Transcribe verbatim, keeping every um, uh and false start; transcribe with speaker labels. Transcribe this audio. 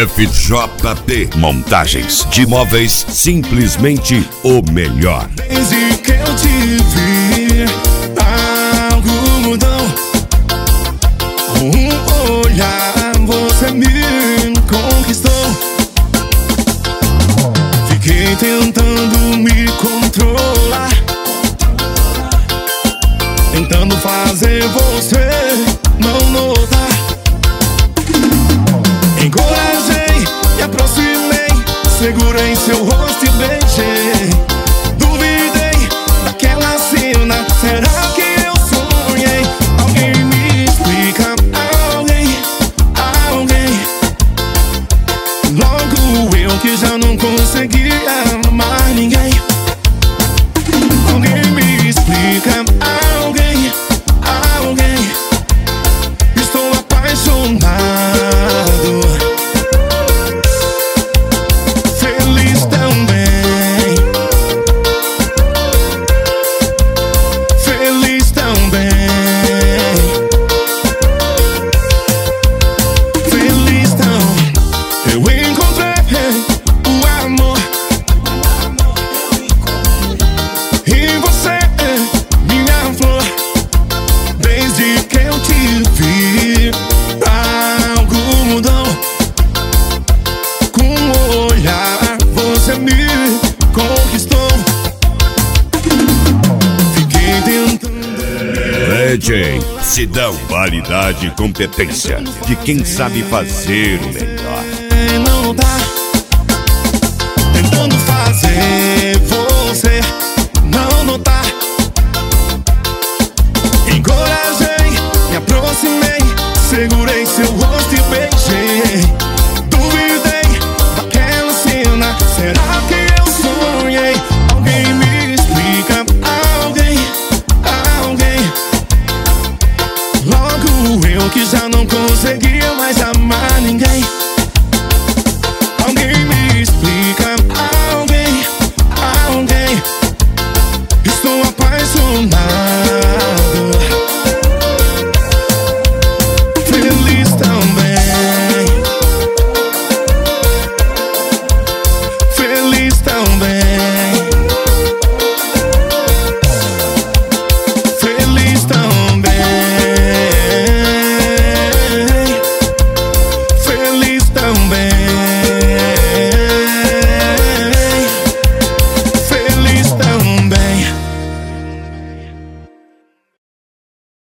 Speaker 1: F J P Montagens de Móveis, simplesmente o melhor.
Speaker 2: Desde que eu te vi, algo mudou. Com um olhar você me conquistou. Fiquei tentando me controlar, tentando fazer você não notar. Encorajei, me aproximei, segurei seu rosto e beijei. Duvidei daquela cena, será que eu sonhei? Alguém me explica, alguém, alguém. Logo eu que já não conseguia amar ninguém. Alguém me explica, alguém, alguém. Estou apaixonado, feliz também, feliz também, feliz também. Eu encontrei o amor e você é minha flor. Desde que eu te vi, algo mudou. Com um olhar você me conquistou. Fiquei tentando.
Speaker 1: D J Sidão, qualidade e competência de quem sabe fazer o melhor.
Speaker 2: Não dá, tentando fazer você não notar. Encorajei, me aproximei, segurei seu rosto e beijei. Duvidei daquela cena, será que eu sonhei? Alguém me explica, alguém, alguém. Logo eu que já não conseguia mais amar ninguém.